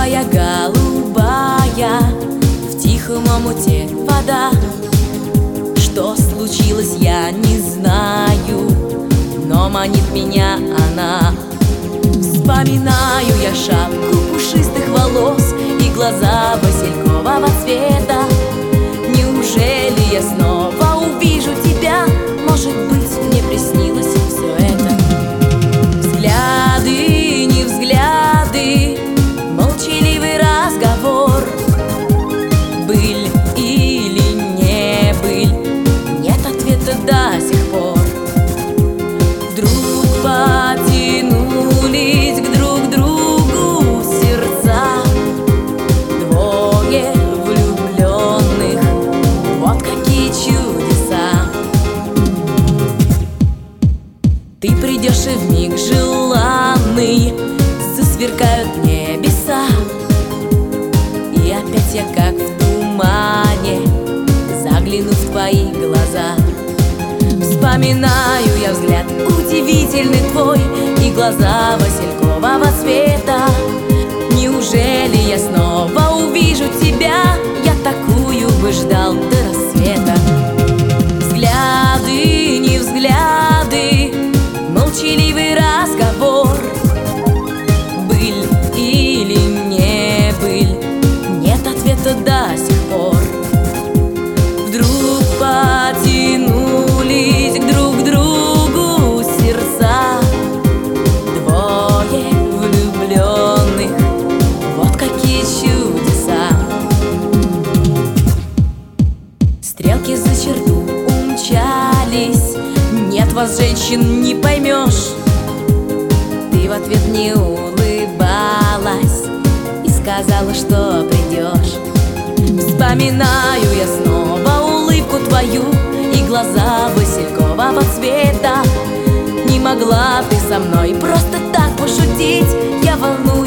моя голубая, в тихом омуте вода. Что случилось, я не знаю, но манит меня она. Вспоминаю я шапку пушистых волос и глаза василькового цвета. Неужели я снова увижу тебя? Может быть, мне приснилось все это. Взгляды, не взгляды, молчаливый разговор. Быль или не быль, нет ответа до сих пор. Вдруг потянулись к друг другу сердца, двое влюбленных, вот какие чудеса. Ты придешь и вмиг желанный засверкают небеса, и опять я как в тумане загляну в твои глаза. Вспоминаю я взгляд удивительный твой и глаза василькового цвета. Неужели я снова увижу тебя? Я такую бы ждал до рассвета. Взгляды, не взгляды, молчаливый разговор. Быль или не быль, нет ответа до сих пор. Вдруг потянулись к друг другу сердца, двое влюбленных, вот какие чудеса. Стрелки за черту умчались, нет вас, женщин, не поймешь. Ты в ответ не улыбалась и сказала, что придешь. Вспоминаю я снова улыбку твою и глаза василькового цвета. Не могла ты со мной просто так пошутить, я волнуюсь.